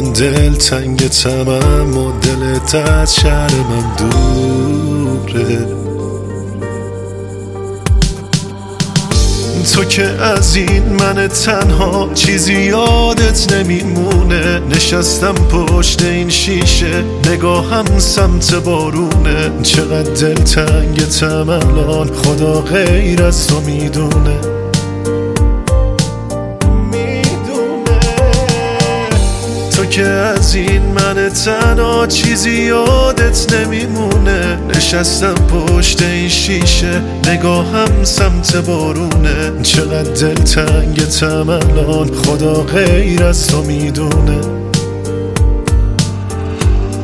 دل تنگ تمام و دلت از شهر من دوره. تو که از این من تنها چیزی یادت نمیمونه. نشستم پشت این شیشه نگاهم سمت بارونه. چقدر دل تنگتم الان خدا غیر از تو میدونه. تو که از این من تنها چیزی یادت نمیمونه. نشستم پشت این شیشه نگاهم سمت بارونه. چقدر دل تنگتم الان خدا غیر از تو میدونه.